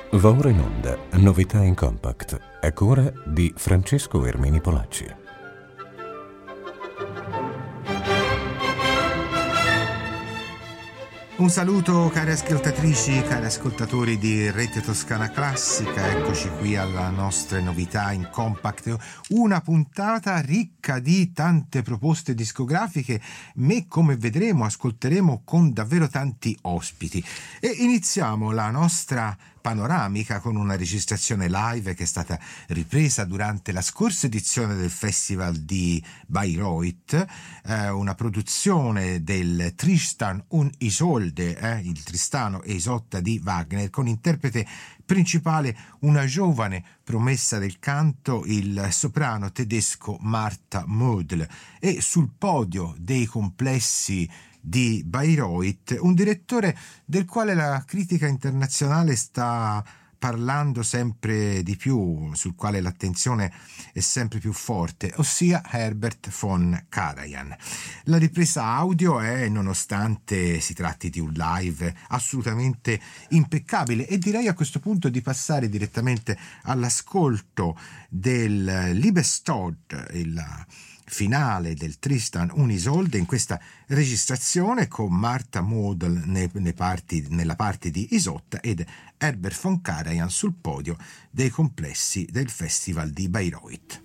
Va ora in onda Novità in Compact, a cura di Francesco Ermini Polacci. Un saluto cari ascoltatrici, cari ascoltatori di Rete Toscana Classica, eccoci qui alla nostra Novità in Compact, una puntata ricca di tante proposte discografiche, ma come vedremo ascolteremo con davvero tanti ospiti. E iniziamo la nostra panoramica con una registrazione live che è stata ripresa durante la scorsa edizione del Festival di Bayreuth, una produzione del Tristan und Isolde, il Tristano e Isotta di Wagner, con interprete principale una giovane promessa del canto, il soprano tedesco Martha Mödl, e sul podio dei complessi di Bayreuth un direttore del quale la critica internazionale sta parlando sempre di più, sul quale l'attenzione è sempre più forte, ossia Herbert von Karajan. La ripresa audio è, nonostante si tratti di un live, assolutamente impeccabile, e direi a questo punto di passare direttamente all'ascolto del Liebestod, il finale del Tristan und Isolde, in questa registrazione con Martha Mödl nella parte di Isotta ed Herbert von Karajan sul podio dei complessi del Festival di Bayreuth.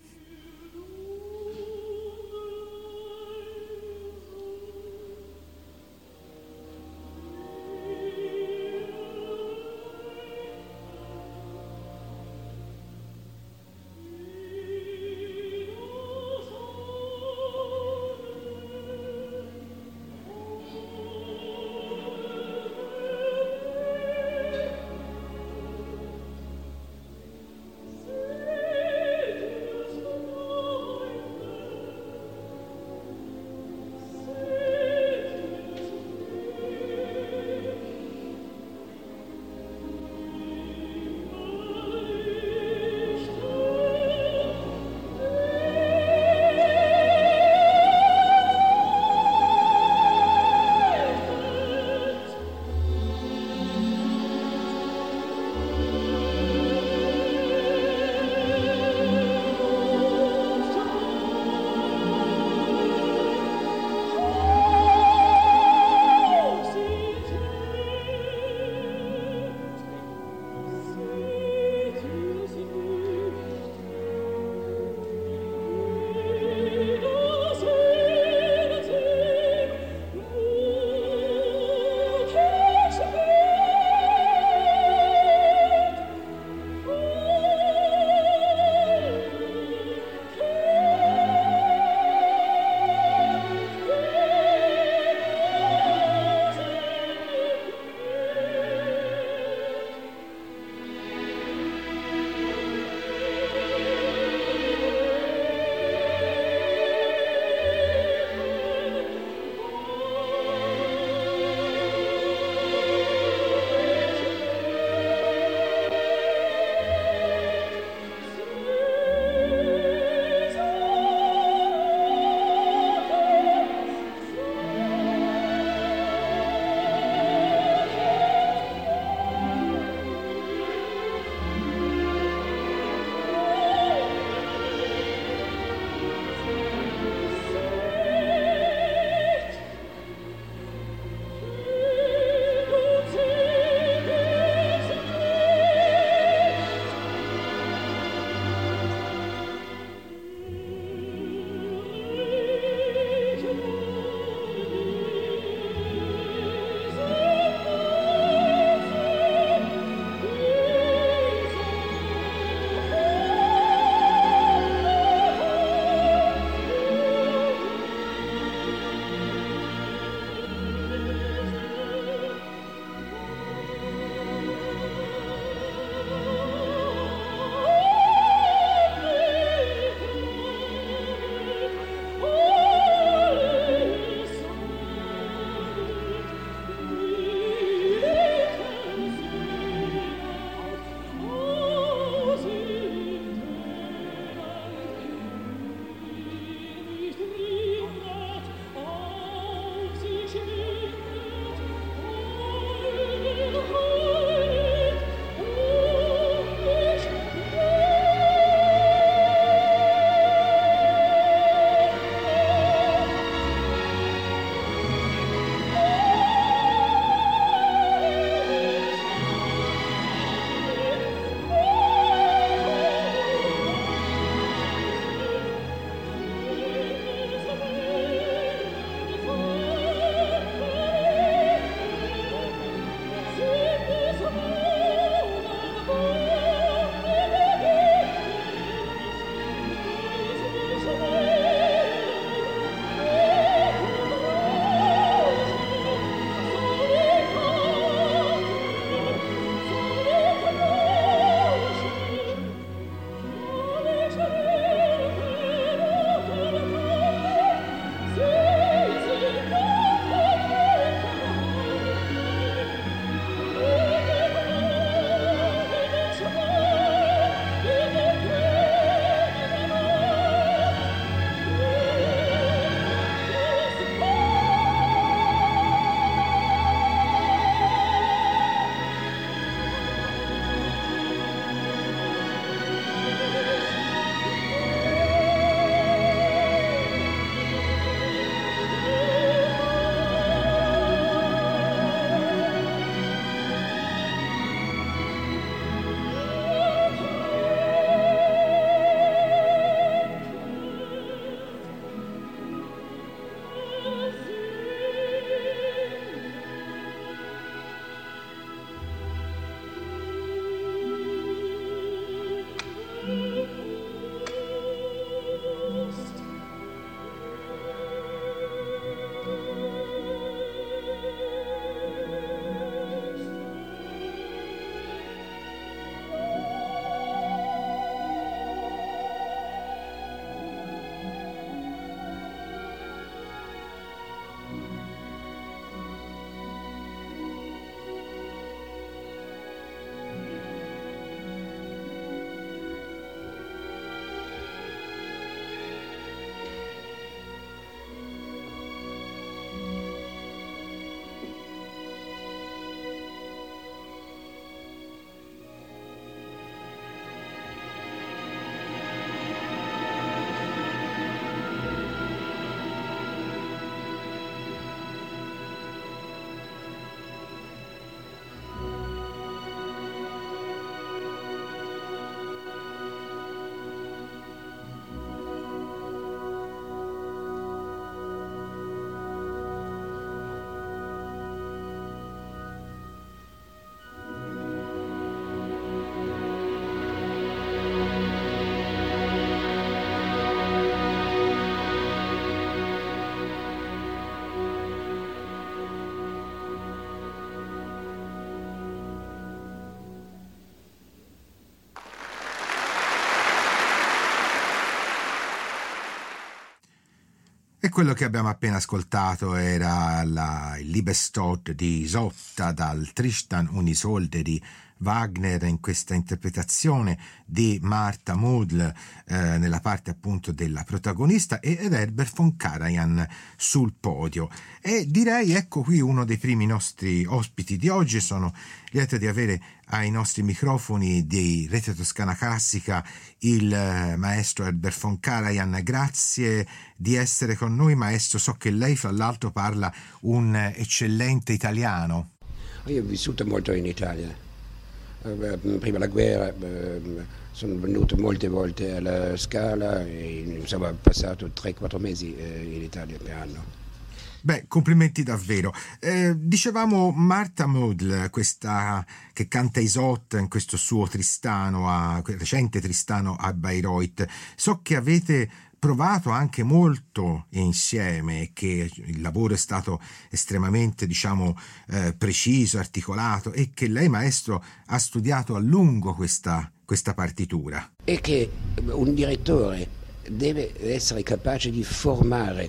E quello che abbiamo appena ascoltato era il Liebestod di Isotta dal Tristan und Isolde di Wagner, in questa interpretazione di Martha Moodle nella parte appunto della protagonista ed Herbert von Karajan sul podio. E direi, ecco qui uno dei primi nostri ospiti di oggi. Sono lieto di avere ai nostri microfoni di Rete Toscana Classica il maestro Herbert von Karajan. Grazie di essere con noi, maestro. So che lei fra l'altro parla un eccellente italiano. Io ho vissuto molto in Italia. Prima della guerra sono venuto molte volte alla Scala e insomma ho passato 3-4 mesi in Italia per anno. Beh, complimenti davvero. Dicevamo Martha Moodle, questa che canta Isotta in questo suo recente Tristano a Bayreuth. So che avete provato anche molto insieme, che il lavoro è stato estremamente, preciso, articolato, e che lei, maestro, ha studiato a lungo questa partitura. E che un direttore deve essere capace di formare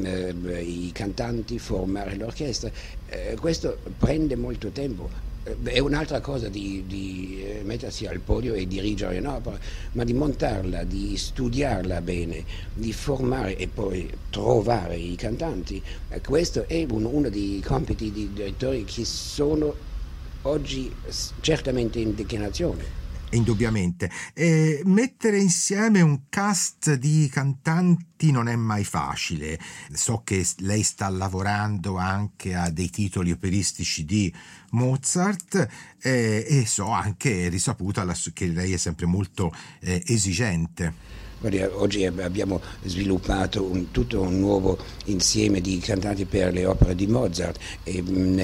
i cantanti, formare l'orchestra. Questo prende molto tempo. È un'altra cosa di mettersi al podio e dirigere un'opera, ma di montarla, di studiarla bene, di formare e poi trovare i cantanti. Questo è uno dei compiti di direttori che sono oggi certamente in declinazione. Indubbiamente. Mettere insieme un cast di cantanti non è mai facile. So che lei sta lavorando anche a dei titoli operistici di Mozart e so anche risaputa che lei è sempre molto esigente. Oggi abbiamo sviluppato tutto un nuovo insieme di cantanti per le opere di Mozart e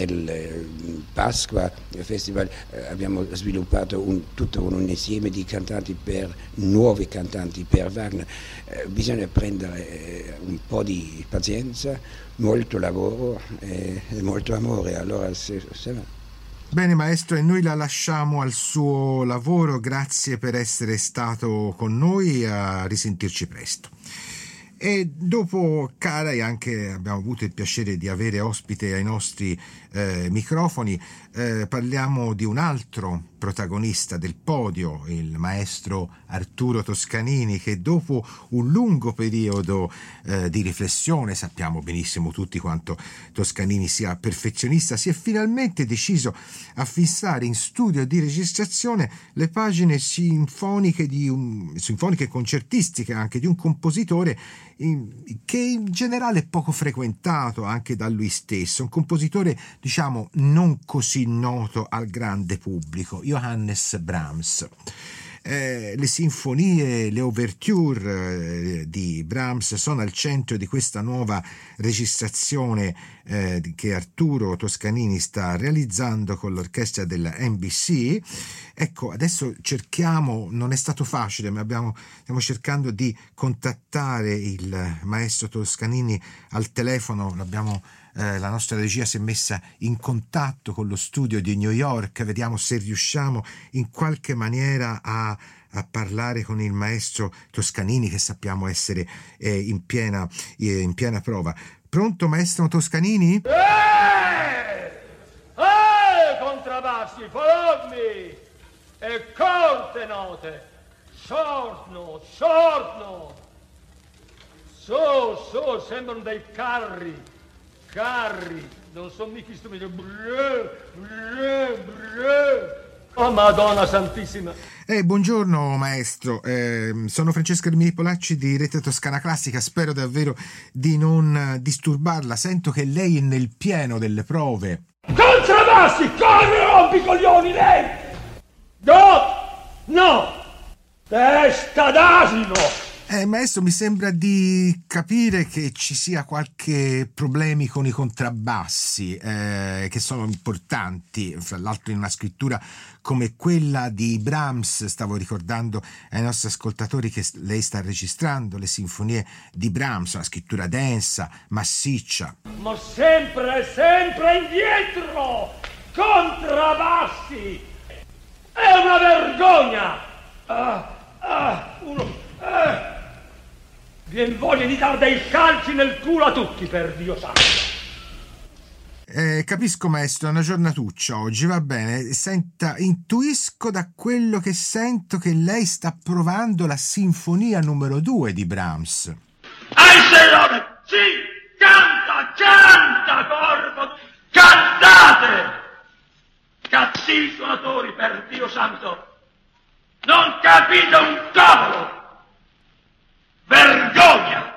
nel Pasqua Festival abbiamo sviluppato tutto un insieme di nuovi cantanti per Wagner. Bisogna prendere un po' di pazienza, molto lavoro e molto amore, allora se va. Bene maestro, e noi la lasciamo al suo lavoro. Grazie per essere stato con noi, a risentirci presto. E dopo Karajan anche abbiamo avuto il piacere di avere ospite ai nostri microfoni. Parliamo di un altro protagonista del podio, il maestro Arturo Toscanini, che dopo un lungo periodo di riflessione, sappiamo benissimo tutti quanto Toscanini sia perfezionista, si è finalmente deciso a fissare in studio di registrazione le pagine sinfoniche e concertistiche anche di un compositore che in generale è poco frequentato anche da lui stesso, un compositore non così noto al grande pubblico, Johannes Brahms. Le sinfonie, le ouverture di Brahms sono al centro di questa nuova registrazione che Arturo Toscanini sta realizzando con l'orchestra della NBC. Ecco, adesso non è stato facile, ma stiamo cercando di contattare il maestro Toscanini al telefono. La nostra regia si è messa in contatto con lo studio di New York. Vediamo se riusciamo in qualche maniera a parlare con il maestro Toscanini, che sappiamo essere in piena prova. Pronto, maestro Toscanini? Contrabbassi, formi e corte note. Sorno. So, sembrano dei carri, non sono mica strumenti. Oh Madonna Santissima. Buongiorno maestro, sono Francesco Ermini Polacci di Rete Toscana Classica. Spero davvero di non disturbarla. Sento che lei è nel pieno delle prove. Contrabbassi, corri, rompicoglioni lei! No! Testa d'asino! Maestro, mi sembra di capire che ci sia qualche problemi con i contrabbassi, che sono importanti, fra l'altro in una scrittura come quella di Brahms. Stavo ricordando ai nostri ascoltatori che lei sta registrando le sinfonie di Brahms, una scrittura densa, massiccia. Ma sempre indietro! Contrabbassi! È una vergogna! Vien voglia di dar dei calci nel culo a tutti, per Dio santo. Capisco, maestro, è una giornatuccia oggi, va bene. Senta, intuisco da quello che sento che lei sta provando la sinfonia numero 2 di Brahms. Serone! Sì! Canta, corpo! Cantate! Cattivi suonatori, per Dio santo! Non capite un cavolo! Vergogna!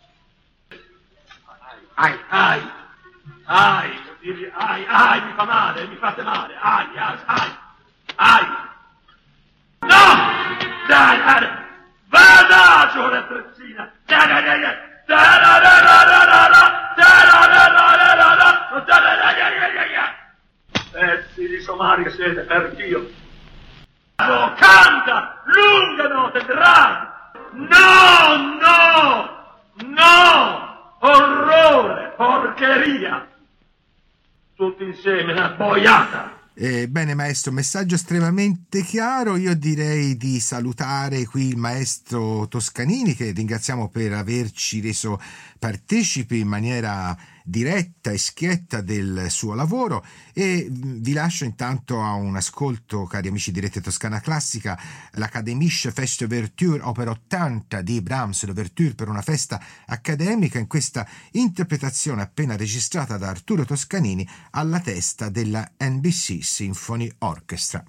Ai, mi fa male, mi fate male, ai! No! Dai! Vada, giovane trezzina! Pezzi di somari siete, per Dio! Canta! Lunghe note, draghi! No! Orrore! Porcheria! Tutti insieme, una boiata! Bene, maestro, messaggio estremamente chiaro. Io direi di salutare qui il maestro Toscanini, che ringraziamo per averci reso partecipi in maniera diretta e schietta del suo lavoro, e vi lascio intanto a un ascolto, cari amici di Rete Toscana Classica, l'Academische Feste Ouverture opera 80 di Brahms, l'Ouverture per una festa accademica, in questa interpretazione appena registrata da Arturo Toscanini alla testa della NBC Symphony Orchestra.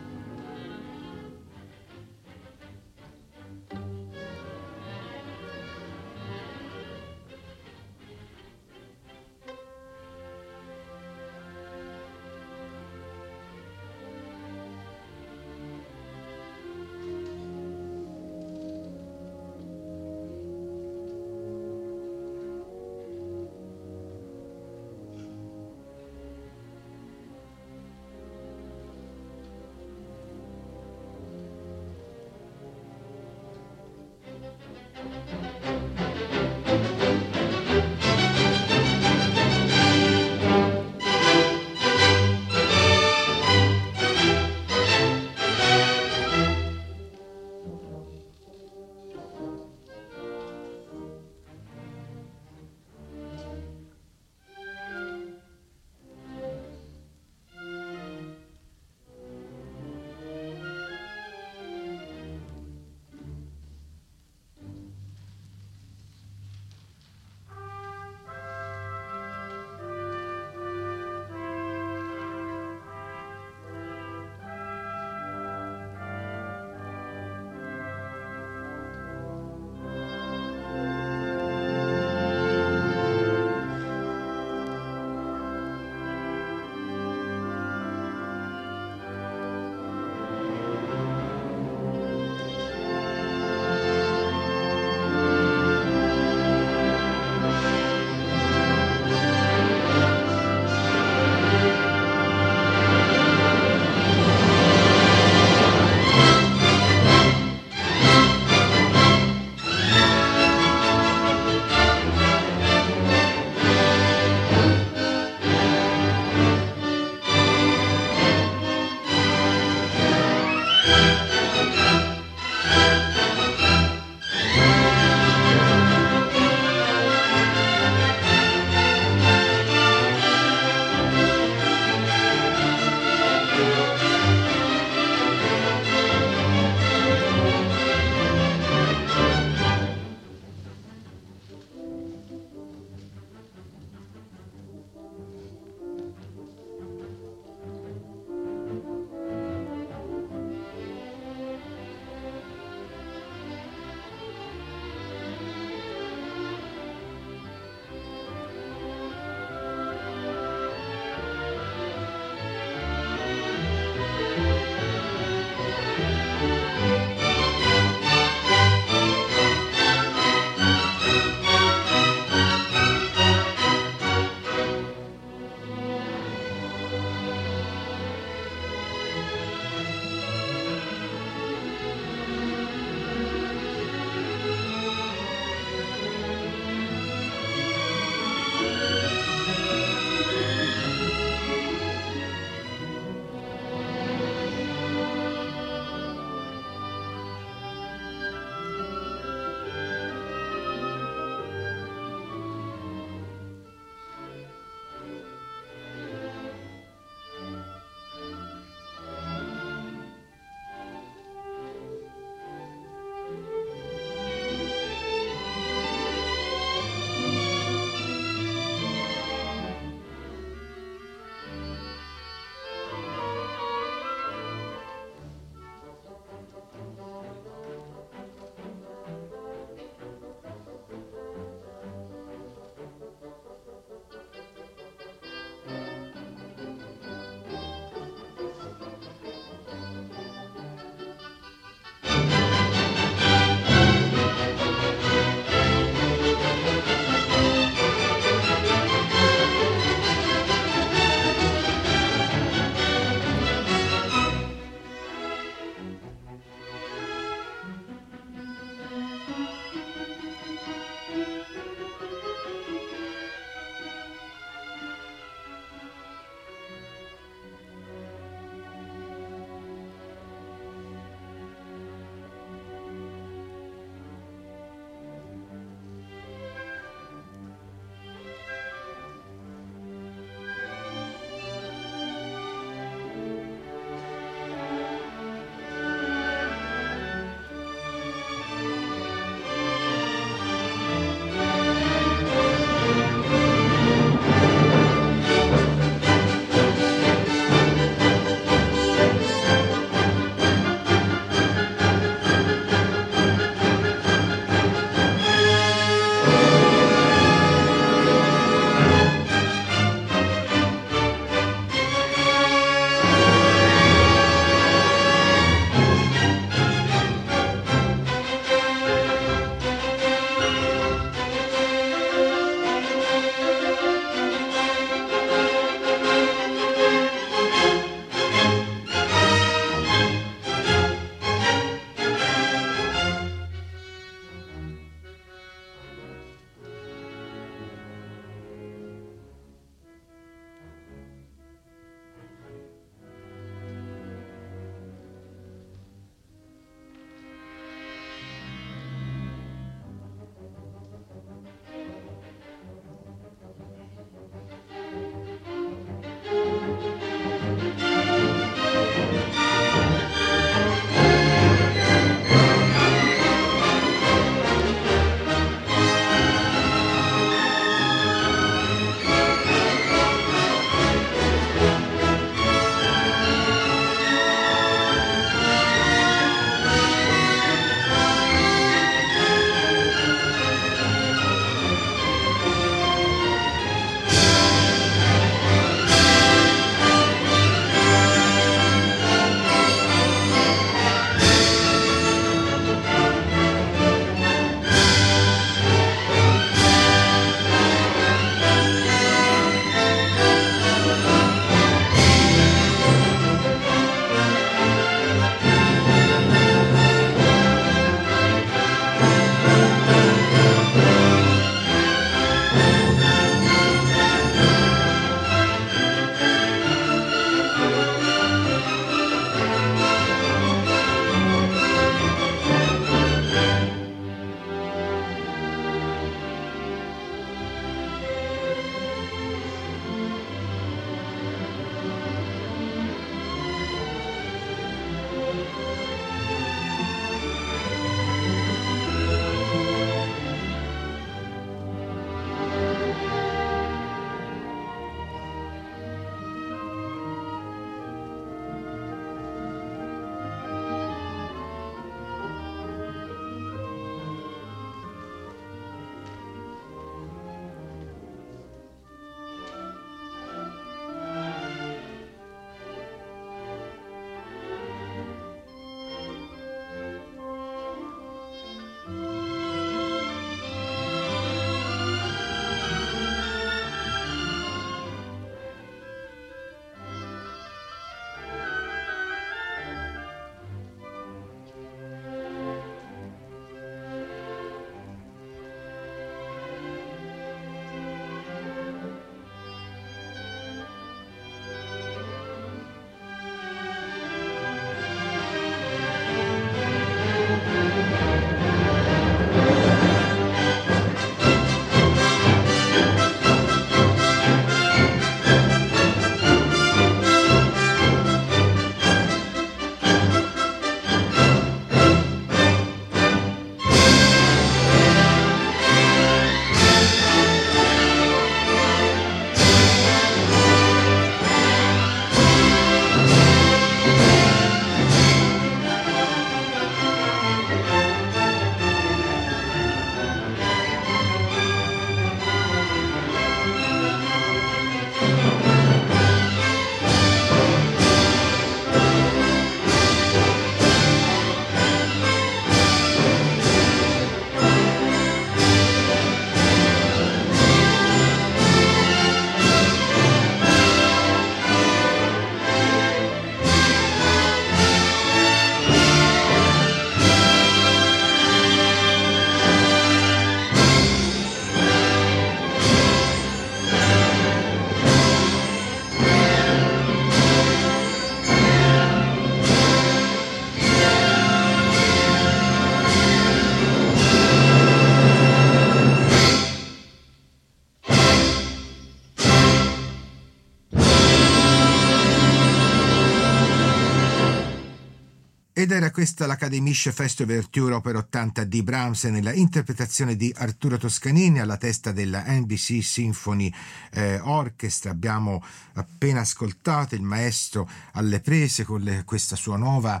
Ed era questa l'Academische Festouverture Opera 80 di Brahms nella interpretazione di Arturo Toscanini alla testa della NBC Symphony Orchestra. Abbiamo appena ascoltato il maestro alle prese con questa sua nuova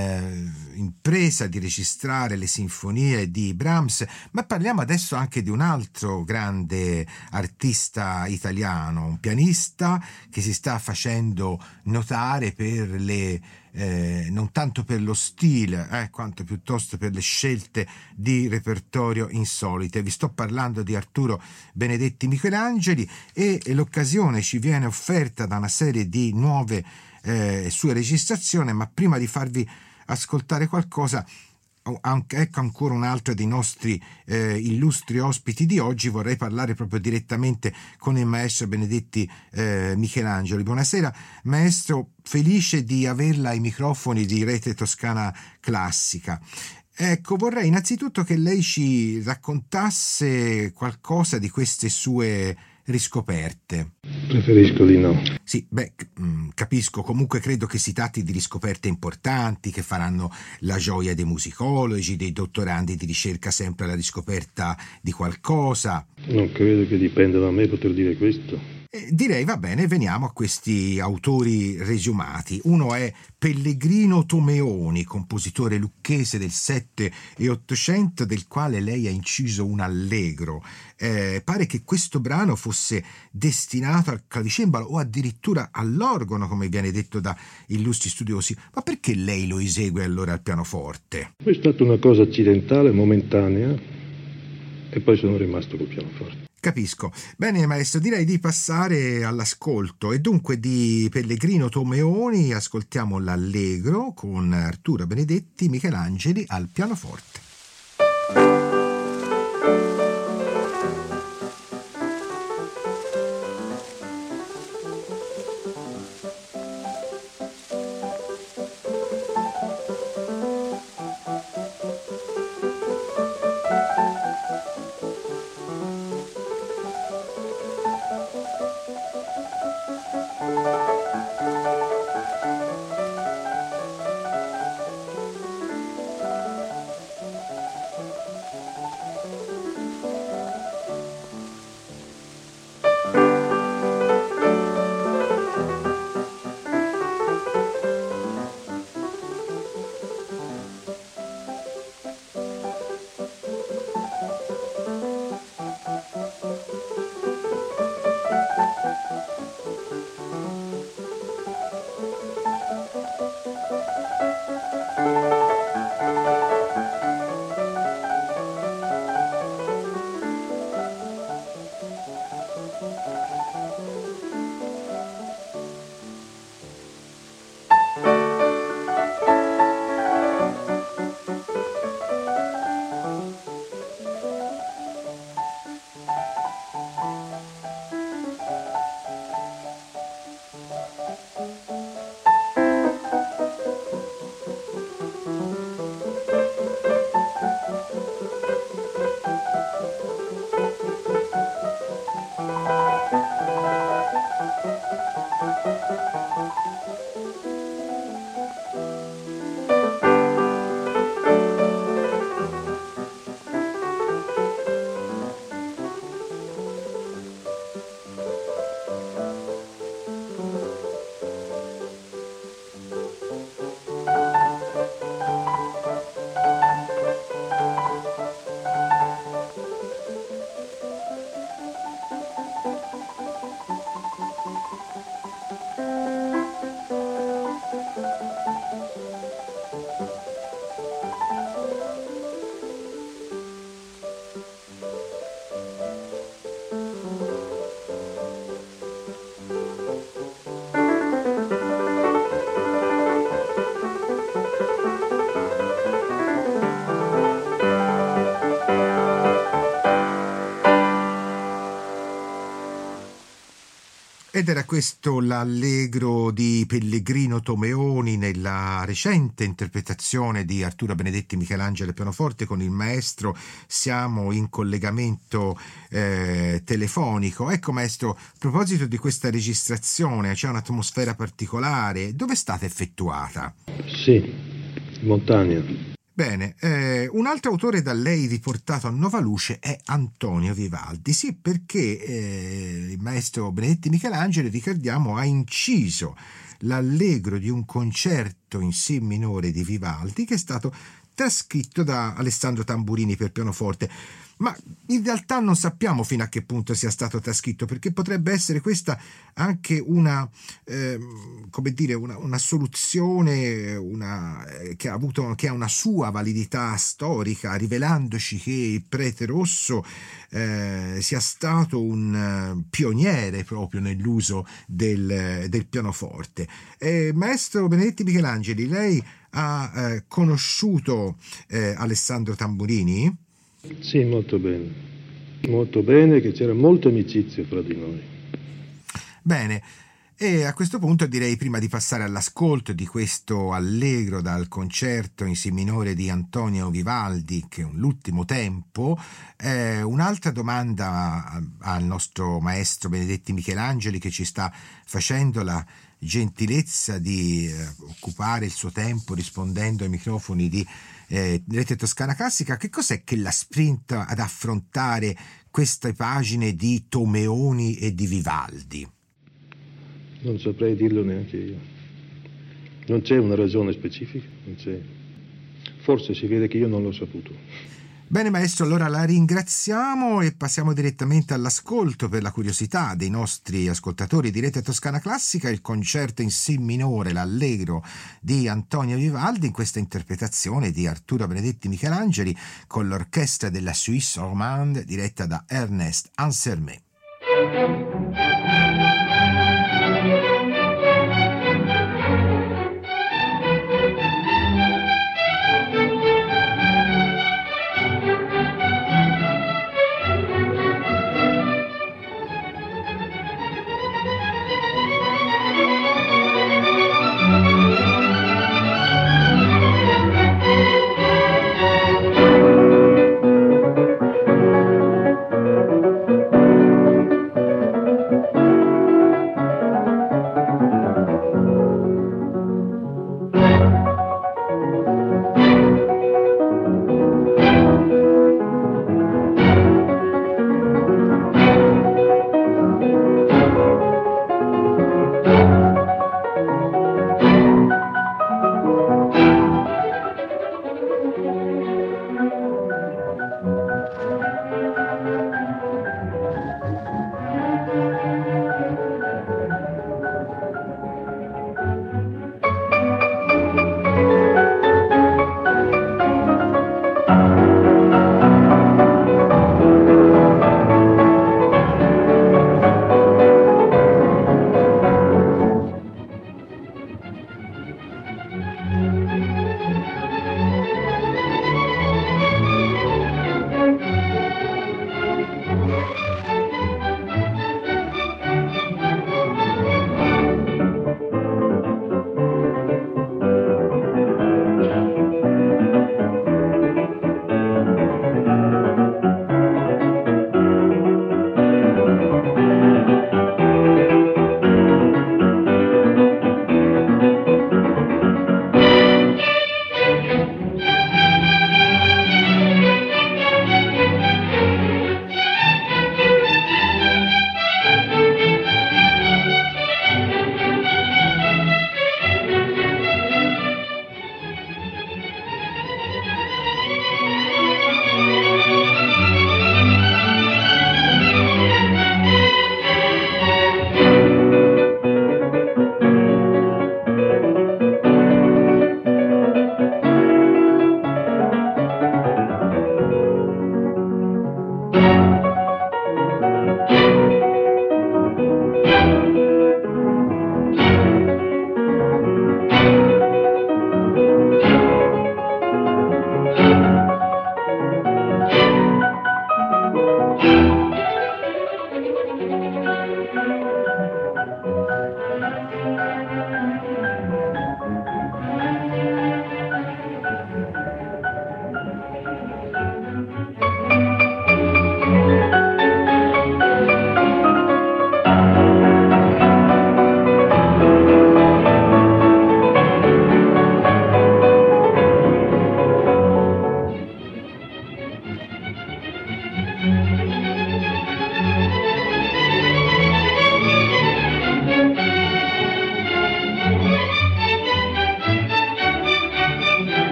impresa di registrare le sinfonie di Brahms, ma parliamo adesso anche di un altro grande artista italiano, un pianista che si sta facendo notare per le non tanto per lo stile quanto piuttosto per le scelte di repertorio insolite. Vi sto parlando di Arturo Benedetti Michelangeli e l'occasione ci viene offerta da una serie di nuove sue registrazioni, ma prima di farvi ascoltare qualcosa, ecco ancora un altro dei nostri illustri ospiti di oggi. Vorrei parlare proprio direttamente con il maestro Benedetti Michelangeli. Buonasera maestro, felice di averla ai microfoni di Rete Toscana Classica. Ecco, vorrei innanzitutto che lei ci raccontasse qualcosa di queste sue riscoperte. Preferisco di no. Sì, capisco, comunque credo che si tratti di riscoperte importanti che faranno la gioia dei musicologi, dei dottorandi di ricerca sempre alla riscoperta di qualcosa. Non credo che dipenda da me poter dire questo. Direi va bene, veniamo a questi autori resumati. Uno è Pellegrino Tomeoni, compositore lucchese del 7 e 800, del quale lei ha inciso un allegro. Pare che questo brano fosse destinato al clavicembalo o addirittura all'organo, come viene detto da illustri studiosi. Ma perché lei lo esegue allora al pianoforte? È stata una cosa accidentale, momentanea, e poi sono rimasto col pianoforte. Capisco. Bene maestro, direi di passare all'ascolto e dunque di Pellegrino Tomeoni ascoltiamo l'allegro con Arturo Benedetti Michelangeli al pianoforte. Ed era questo l'allegro di Pellegrino Tomeoni nella recente interpretazione di Arturo Benedetti Michelangeli al pianoforte con il maestro. Siamo in collegamento telefonico. Ecco maestro, a proposito di questa registrazione, c'è un'atmosfera particolare. Dove è stata effettuata? Sì, Montagna. Bene, un altro autore da lei riportato a nuova luce è Antonio Vivaldi. Sì, perché il maestro Benedetti Michelangeli, ricordiamo, ha inciso l'allegro di un concerto in Si minore di Vivaldi che è stato trascritto da Alessandro Tamburini per pianoforte. Ma in realtà non sappiamo fino a che punto sia stato trascritto, perché potrebbe essere questa anche una soluzione che ha una sua validità storica, rivelandoci che il prete Rosso sia stato un pioniere proprio nell'uso del pianoforte. Maestro Benedetti Michelangeli, lei ha conosciuto Alessandro Tamburini? Sì, molto bene, che c'era molta amicizia fra di noi. Bene, e a questo punto direi, prima di passare all'ascolto di questo allegro dal concerto in Si minore di Antonio Vivaldi, che è l'ultimo tempo, un'altra domanda al nostro maestro Benedetti Michelangeli, che ci sta facendo la gentilezza di occupare il suo tempo rispondendo ai microfoni di Rete Toscana Classica. Che cos'è che la spinta ad affrontare queste pagine di Tomeoni e di Vivaldi? Non saprei dirlo neanche io. Non c'è una ragione specifica, non c'è. Forse si vede che io non l'ho saputo. Bene maestro, allora la ringraziamo e passiamo direttamente all'ascolto, per la curiosità dei nostri ascoltatori di Rete Toscana Classica, il concerto in Si minore, l'allegro di Antonio Vivaldi, in questa interpretazione di Arturo Benedetti Michelangeli con l'orchestra della Suisse Romande diretta da Ernest Ansermet.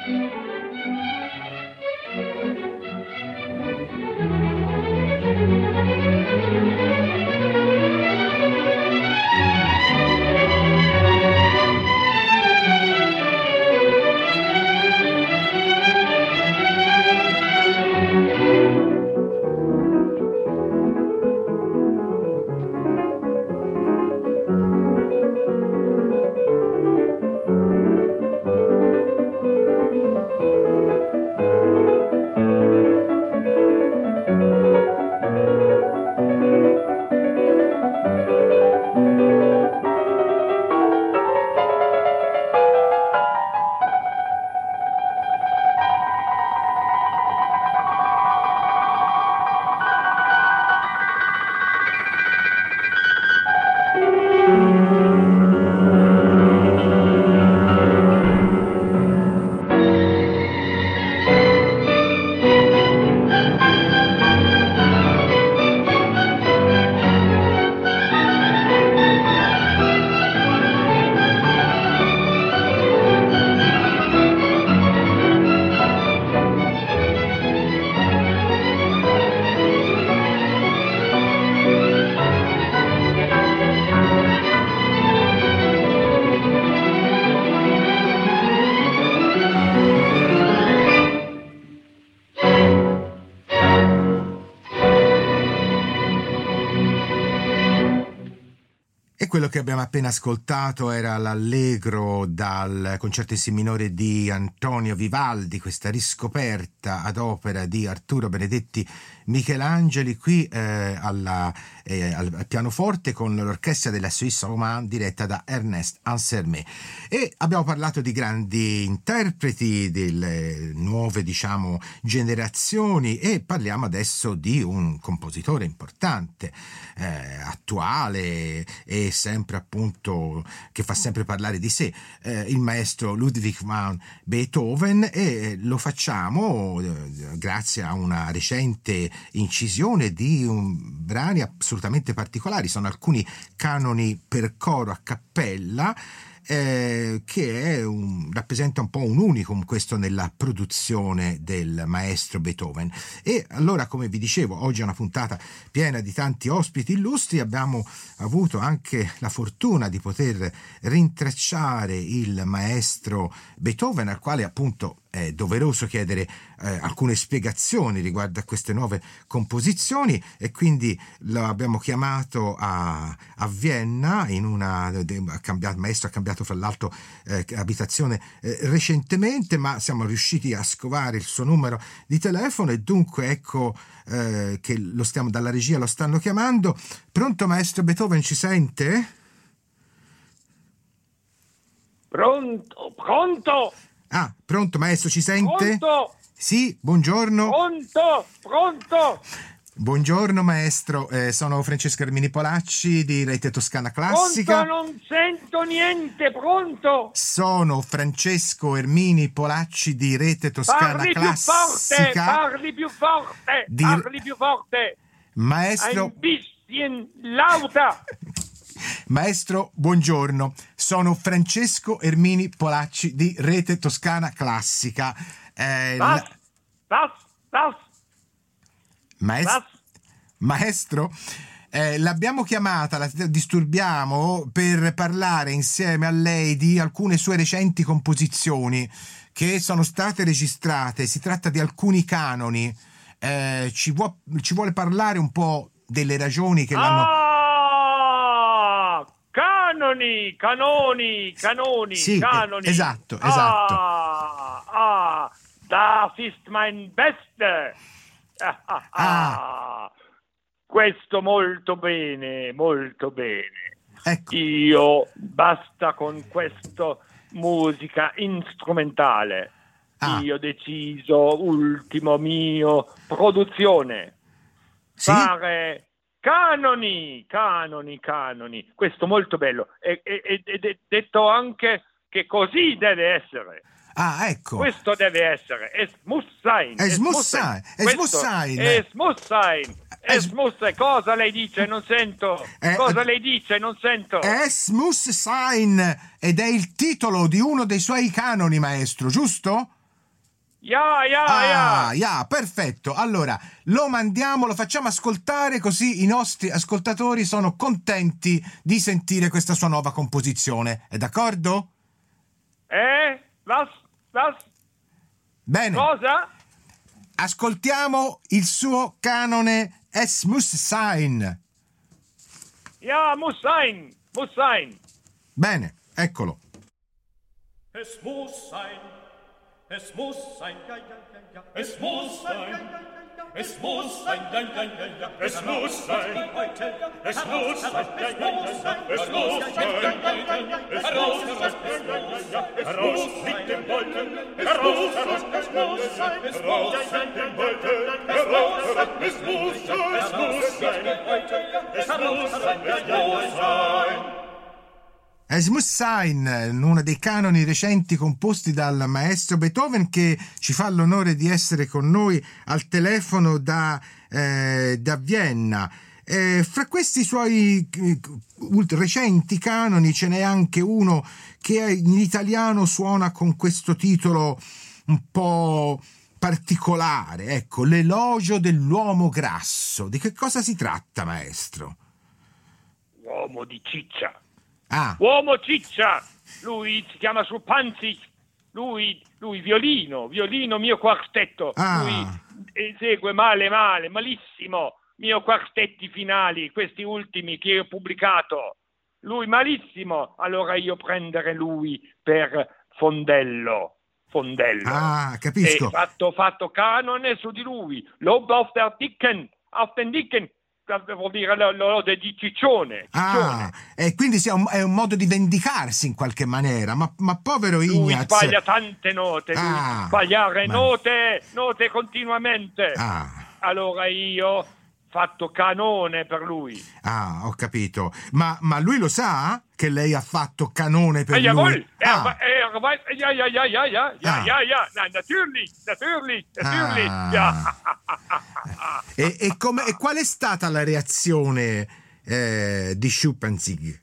Quello che abbiamo appena ascoltato era l'allegro dal concerto in si minore di Antonio Vivaldi, questa riscoperta ad opera di Arturo Benedetti Michelangeli, qui al pianoforte con l'orchestra della Suisse Romande diretta da Ernest Ansermet. E abbiamo parlato di grandi interpreti, delle nuove, diciamo, generazioni, e parliamo adesso di un compositore importante, attuale e sempre, appunto, che fa sempre parlare di sé, il maestro Ludwig van Beethoven, e lo facciamo grazie a una recente incisione di brani assolutamente particolari. Sono alcuni canoni per coro a cappella, che rappresenta un po' un unicum questo nella produzione del maestro Beethoven. E allora, come vi dicevo, oggi è una puntata piena di tanti ospiti illustri. Abbiamo avuto anche la fortuna di poter rintracciare il maestro Beethoven, al quale appunto è doveroso chiedere alcune spiegazioni riguardo a queste nuove composizioni, e quindi lo abbiamo chiamato a Vienna. Il maestro ha cambiato fra l'altro abitazione recentemente, ma siamo riusciti a scovare il suo numero di telefono, e dunque ecco che dalla regia lo stanno chiamando. Pronto, maestro Beethoven, ci sente? Pronto? Ah, pronto maestro, ci sente? Pronto? Sì, buongiorno. Pronto? Buongiorno maestro, sono Francesco Ermini Polacci di Rete Toscana Classica. Pronto, non sento niente, pronto? Sono Francesco Ermini Polacci di Rete Toscana Classica. Parli più forte. Maestro... Ein bisschen lauter. Maestro, buongiorno. Sono Francesco Ermini Polacci di Rete Toscana Classica. Maestro, l'abbiamo chiamata, la disturbiamo per parlare insieme a lei di alcune sue recenti composizioni che sono state registrate. Si tratta di alcuni canoni. Ci vuole parlare un po' delle ragioni che l'hanno... Canoni. Sì, canoni. Esatto. Das ist mein Beste. Questo molto bene. Ecco. Io basta con questa musica strumentale. Io ho deciso, ultimo mio produzione, sì? fare canoni. Questo molto bello. E detto anche che così deve essere. Ecco. Questo deve essere. Es muss sein. Cosa lei dice? Non sento. Es muss sein, ed è il titolo di uno dei suoi canoni, maestro, giusto? Ja, perfetto. Allora, lo mandiamo, lo facciamo ascoltare, così i nostri ascoltatori sono contenti di sentire questa sua nuova composizione. È d'accordo? Was? Bene. Cosa? Ascoltiamo il suo canone Es muss sein. Ja, muss sein. Bene, eccolo. Es muss sein, ja, ja, ja. Es muss sein, es muss sein, ja, ja, ja, ja. Es muss sein, es muss sein, ja, ja, ja. Es muss sein, ja, ja, ja. Heraus mit dem Wolken, heraus, es muss sein, es muss sein, dem Wolken, heraus, es muss sein, es muss sein, ja, ja, ja. Es muss sein, uno dei canoni recenti composti dal maestro Beethoven, che ci fa l'onore di essere con noi al telefono da Vienna. Fra questi suoi recenti canoni ce n'è anche uno che in italiano suona con questo titolo un po' particolare, ecco, L'elogio dell'uomo grasso. Di che cosa si tratta, maestro? Uomo di ciccia. Uomo ciccia, lui si chiama Schuppanzig, lui violino mio quartetto, lui esegue malissimo mio quartetti finali, questi ultimi che ho pubblicato, lui malissimo, allora io prendere lui per fondello. Capisco. E fatto canone su di lui, Lob auf den Dicken, vuol dire l'ode di Ciccione. E quindi è un modo di vendicarsi in qualche maniera, ma povero Ignaz. Lui sbaglia tante note, sbagliare note continuamente. Allora io fatto canone per lui. Ho capito. Ma lui lo sa che lei ha fatto canone per lui? Ja, natürlich. Ja. E qual è stata la reazione di Schuppanzig?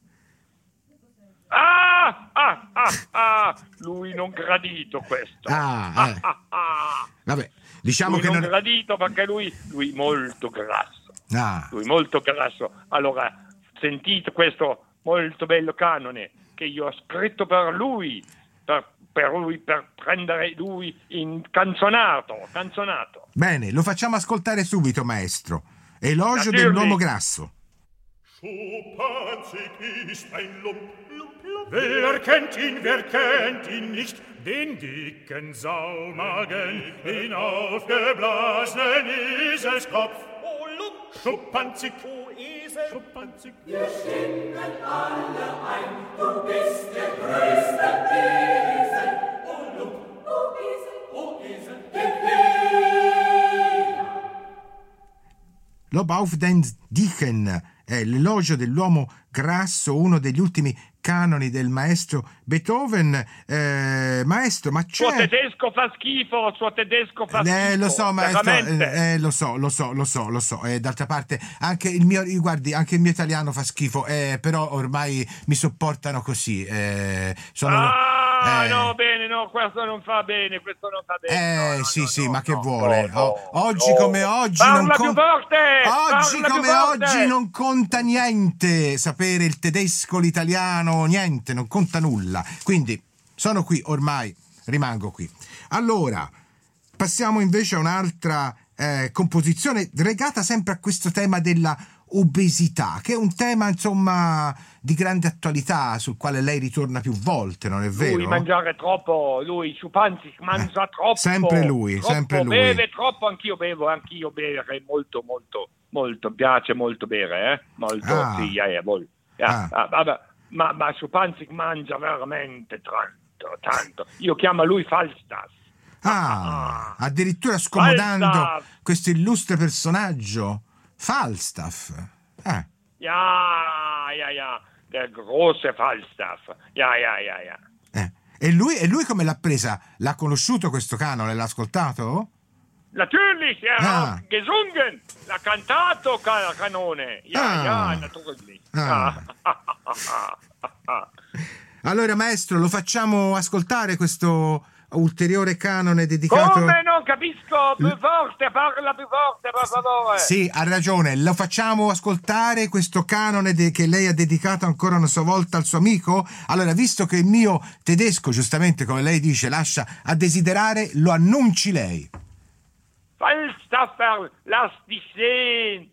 Lui non gradito questo. Vabbè, diciamo lui che non gradito perché lui molto grasso. Lui molto grasso. Allora, sentite questo molto bello canone che io ho scritto per lui, per prendere lui in canzonato. Bene, lo facciamo ascoltare subito, maestro. Elogio dell'uomo grasso. Schuppanzig ist ein Lump. Wer kennt ihn nicht, den dicken Saumagen, den aufgeblasenen Eselskopf. Oh, Lump, Schuppanzig, oh Esel, Schuppanzig. Wir stimmen alle ein, du bist der größte Esel. Oh, Lump, oh Esel, den Lob auf den Dicken è l'elogio dell'uomo grasso, uno degli ultimi canoni del maestro Beethoven. Maestro, ma c'è... Suo tedesco fa schifo. Lo so, maestro, lo so. D'altra parte anche il mio italiano fa schifo, però ormai mi sopportano così. No, bene, no, questo non fa bene. Sì, ma che vuole? Oggi come oggi non conta niente sapere il tedesco, l'italiano, niente, non conta nulla. Quindi sono qui, ormai rimango qui. Allora, passiamo invece a un'altra composizione legata sempre a questo tema della obesità, che è un tema insomma di grande attualità sul quale lei ritorna più volte, non è vero? Lui mangiare troppo, lui Schuppanzig mangia troppo. Sempre lui. Beve troppo, anch'io bere molto, piace molto bere, molto, sì, molto. Ma Schuppanzig mangia veramente tanto. Io chiamo lui Falstaff. Addirittura scomodando questo illustre personaggio. Falstaff. Ja. Der große Falstaff. Ja. E lui come l'ha presa? L'ha conosciuto questo canone? L'ha ascoltato? Natürlich, hat gesungen. L'ha cantato canone. Ja, natürlich. Allora, maestro, lo facciamo ascoltare questo ulteriore canone dedicato... Come non capisco? Più forte, parla più forte, per favore. Sì, ha ragione, lo facciamo ascoltare questo canone che lei ha dedicato ancora una sua volta al suo amico? Allora, visto che il mio tedesco, giustamente come lei dice, lascia a desiderare, lo annunci lei. Falstaff, lass dich sehen.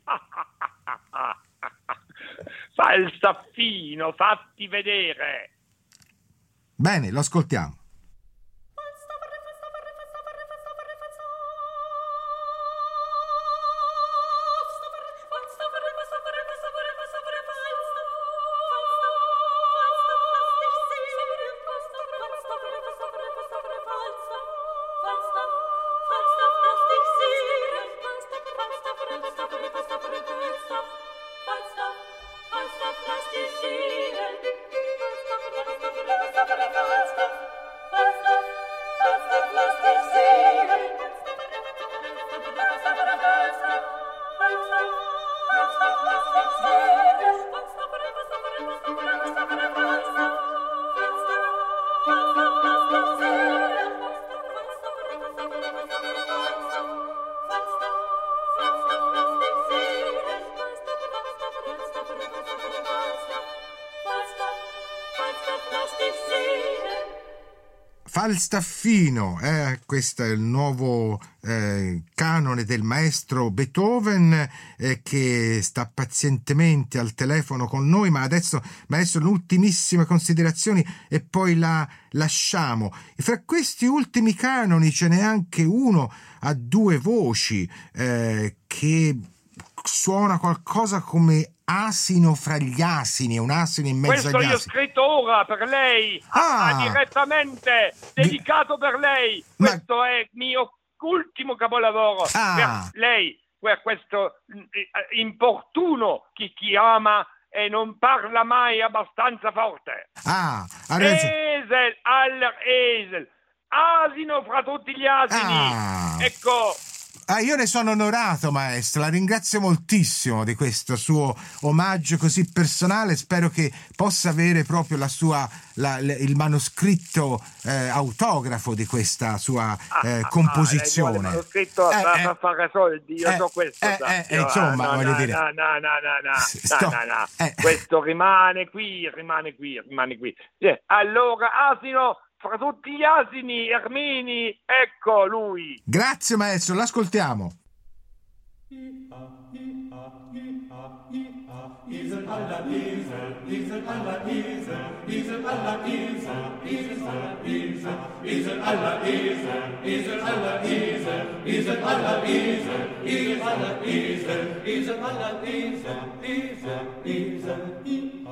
Falstaffino, fatti vedere. Bene, lo ascoltiamo. Falstaffino, questo è il nuovo canone del maestro Beethoven che sta pazientemente al telefono con noi, ma adesso maestro, le ultimissime considerazioni e poi la lasciamo. E fra questi ultimi canoni ce n'è anche uno a due voci che suona qualcosa come asino fra gli asini, un asino in mezzo agli asini. Questo io ho scritto ora per lei, direttamente, dedicato per lei. Questo è il mio ultimo capolavoro per lei, per questo importuno chi chiama e non parla mai abbastanza forte. Esel, Esel, asino fra tutti gli asini. Ecco. Io ne sono onorato, maestro, la ringrazio moltissimo di questo suo omaggio così personale. Spero che possa avere proprio il manoscritto autografo di questa sua composizione. Il manoscritto per fare soldi, io so questo. Insomma, voglio dire. No. Questo rimane qui. Allora, asino fra tutti gli asini, Ermini, ecco lui. Grazie maestro, l'ascoltiamo. Esel alla Esel, Esel alla Esel, Esel alla Esel, Esel alla Esel, Esel alla Esel, Esel alla Esel, Esel alla Esel, Esel alla Esel, Esel alla Esel, Esel,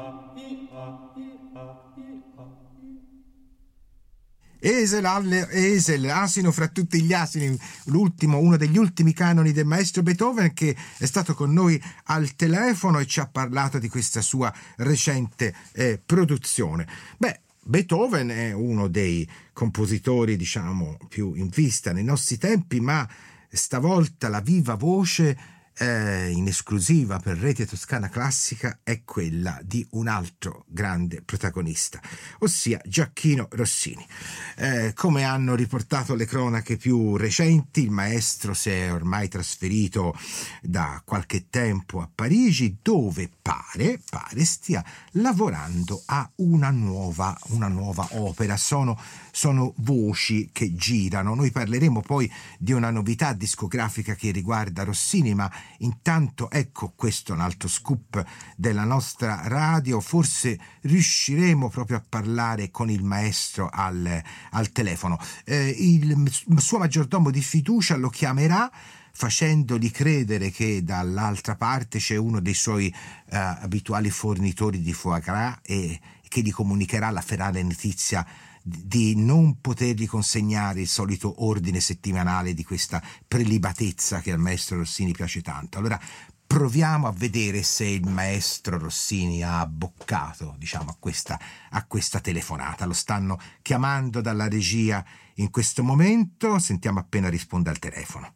Esel, asino fra tutti gli asini, uno degli ultimi canoni del maestro Beethoven, che è stato con noi al telefono e ci ha parlato di questa sua recente produzione. Beethoven è uno dei compositori, diciamo, più in vista nei nostri tempi, ma stavolta la viva voce in esclusiva per Rete Toscana Classica è quella di un altro grande protagonista, ossia Gioacchino Rossini. Come hanno riportato le cronache più recenti, il maestro si è ormai trasferito da qualche tempo a Parigi, dove pare stia lavorando a una nuova opera. Sono voci che girano. Noi parleremo poi di una novità discografica che riguarda Rossini, ma intanto ecco, questo è un altro scoop della nostra radio. Forse riusciremo proprio a parlare con il maestro al telefono. Il suo maggiordomo di fiducia lo chiamerà, facendogli credere che dall'altra parte c'è uno dei suoi abituali fornitori di foie gras e che gli comunicherà la ferale notizia di non potergli consegnare il solito ordine settimanale di questa prelibatezza che al maestro Rossini piace tanto. Allora proviamo a vedere se il maestro Rossini ha abboccato, diciamo, a questa telefonata. Lo stanno chiamando dalla regia in questo momento, sentiamo appena risponde al telefono.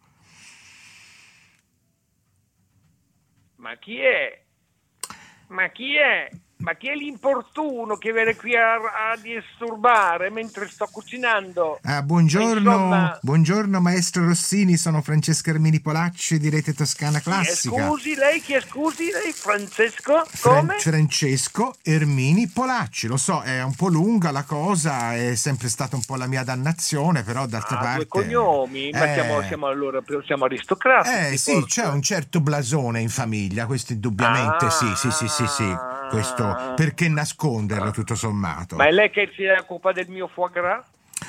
Ma chi è? Ma chi è l'importuno che viene qui a disturbare mentre sto cucinando? Buongiorno, buongiorno maestro Rossini, sono Francesco Ermini Polacci di Rete Toscana Classica. Chi è scusi lei, Francesco? Come? Francesco Ermini Polacci, lo so, è un po' lunga la cosa, è sempre stata un po' la mia dannazione, però d'altra parte... Due cognomi, ma siamo aristocratici. Sì, forse. C'è un certo blasone in famiglia, questo indubbiamente, sì. Questo, perché nasconderlo tutto sommato? Ma è lei che si occupa del mio foie gras?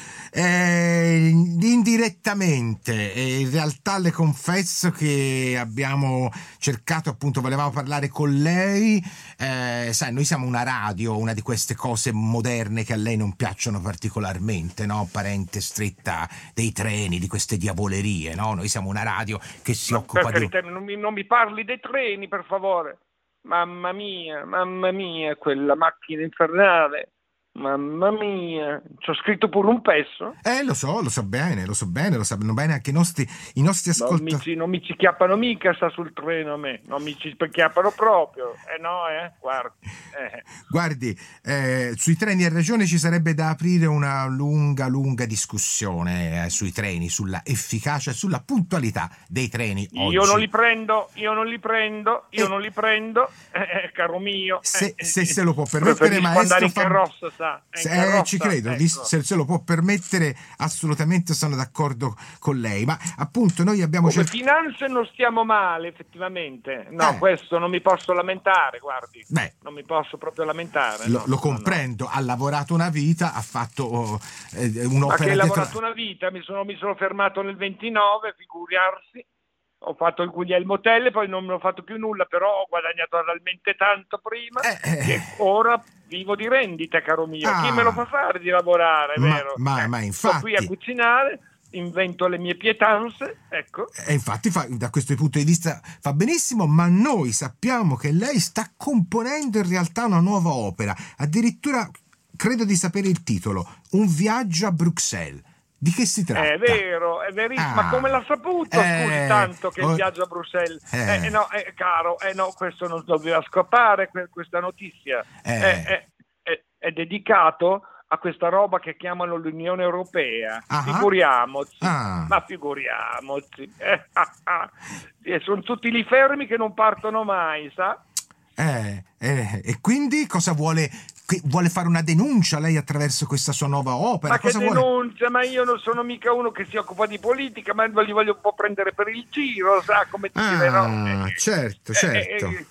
Indirettamente, in realtà le confesso che abbiamo cercato, appunto, volevamo parlare con lei, sai, noi siamo una radio, una di queste cose moderne che a lei non piacciono particolarmente, no? Parente stretta dei treni, di queste diavolerie, no? Noi siamo una radio che si occupa di... Non mi parli dei treni, per favore. Mamma mia, quella macchina infernale. Mamma mia, ci ho scritto pure un pezzo. Lo so bene, lo sanno bene anche i nostri ascoltatori. Non mi ci chiappano mica, sta sul treno a me, non mi ci chiappano proprio. Guardi, sui treni ha ragione, ci sarebbe da aprire una lunga discussione sui treni, sulla efficacia e sulla puntualità dei treni oggi. Io non li prendo, caro mio. Se lo può permettere, maestro, ci credo, ecco. Se lo può permettere, assolutamente sono d'accordo con lei, ma appunto noi abbiamo finanze non stiamo male, effettivamente. Questo non mi posso lamentare, guardi. Non mi posso proprio lamentare. Lo comprendo, ha lavorato una vita, ha fatto un'opera. Ma che ha lavorato una vita? Mi sono fermato nel 29, figuriarsi. Ho fatto il Guglielmo Tell, poi non ho fatto più nulla, però ho guadagnato talmente tanto prima che ora vivo di rendite, caro mio. Chi me lo fa fare di lavorare, vero? Ma infatti... Sto qui a cucinare, invento le mie pietanze, ecco. E infatti da questo punto di vista fa benissimo, ma noi sappiamo che lei sta componendo in realtà una nuova opera. Addirittura credo di sapere il titolo, Un viaggio a Bruxelles. Di che si tratta? È vero, è verissimo. Ma come l'ha saputo? Scusi, tanto che il viaggio a Bruxelles. Caro, questo non doveva scappare, questa notizia. È dedicato a questa roba che chiamano l'Unione Europea. Figuriamoci. Ma figuriamoci. Sono tutti lì fermi che non partono mai, sa? E quindi cosa vuole fare una denuncia lei attraverso questa sua nuova opera? Ma cosa che denuncia? Ma io non sono mica uno che si occupa di politica, ma li voglio un po' prendere per il giro, sa come dire, no? Certo. Sì.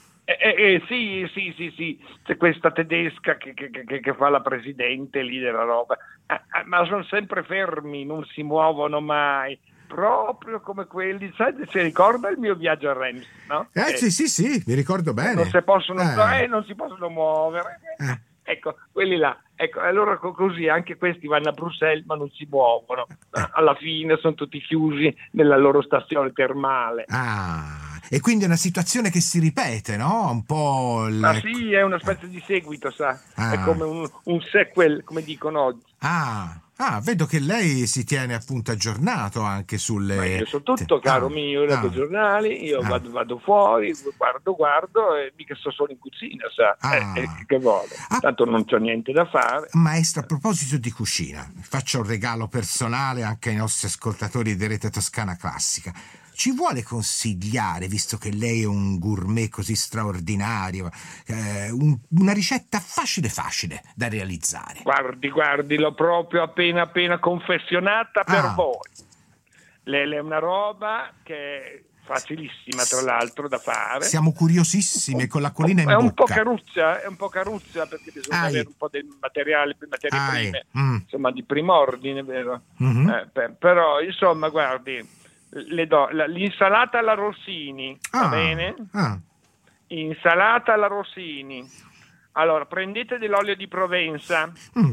C'è questa tedesca che fa la presidente lì della roba, ma sono sempre fermi, non si muovono mai. Proprio come quelli, sai, si ricorda il mio viaggio a Reims, no? Sì, mi ricordo bene. Non si possono muovere. Ecco, quelli là. Ecco, allora così anche questi vanno a Bruxelles ma non si muovono. Alla fine sono tutti chiusi nella loro stazione termale. E quindi è una situazione che si ripete, no? Un po'... sì, è una specie di seguito, sa? È come un sequel, come dicono oggi. Vedo che lei si tiene appunto aggiornato anche sulle... Ma io so tutto, caro mio, io leggo i giornali, io vado fuori, guardo e mica sto solo in cucina, sa? Che vuole? Tanto non c'ho niente da fare. Maestro, a proposito di cucina, faccio un regalo personale anche ai nostri ascoltatori di Rete Toscana Classica. Ci vuole consigliare, visto che lei è un gourmet così straordinario, una ricetta facile da realizzare? Guardi, l'ho proprio appena confezionata per voi. Lei è una roba che è facilissima, tra l'alro, da fare. Siamo curiosissimi, con l'acquolina in bocca. È un po' caruzza perché bisogna avere un po' del materie prime, insomma, di primo ordine, vero? Però, insomma, guardi, le do l'insalata alla Rossini, va bene? Insalata alla Rossini. Allora, prendete dell'olio di Provenza.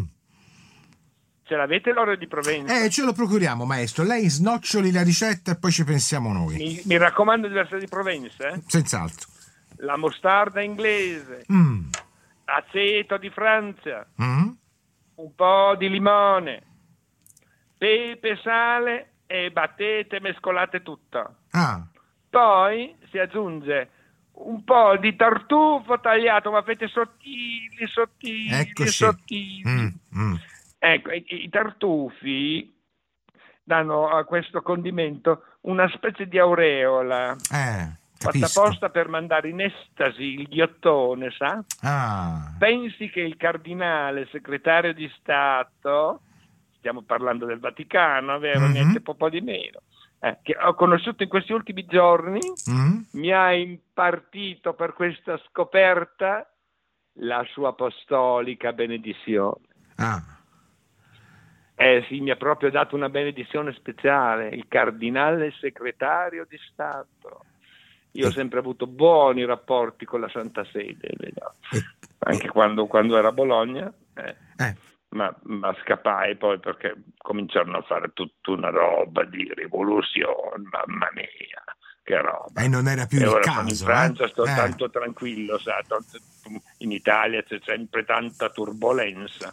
Ce l'avete l'olio di Provenza? Ce lo procuriamo, maestro. Lei snoccioli la ricetta e poi ci pensiamo noi. Mi raccomando di essere di Provenza, Senz'altro. La mostarda inglese, aceto di Francia, un po' di limone, pepe, sale e battete, mescolate tutto. Poi si aggiunge un po' di tartufo tagliato, ma fette sottili. Eccoci. Ecco, i tartufi danno a questo condimento una specie di aureola. Fatta apposta per mandare in estasi il ghiottone, sa? Pensi che il cardinale segretario di Stato, stiamo parlando del Vaticano, vero? Niente po' di meno, che ho conosciuto in questi ultimi giorni, mi ha impartito per questa scoperta la sua apostolica benedizione. Sì, mi ha proprio dato una benedizione speciale, il cardinale segretario di Stato. Io ho sempre avuto buoni rapporti con la Santa Sede, anche quando era a Bologna, ma scappai poi perché cominciarono a fare tutta una roba di rivoluzione, mamma mia, che roba. E non era più il caso. In Francia sto tanto tranquillo, sa, in Italia c'è sempre tanta turbolenza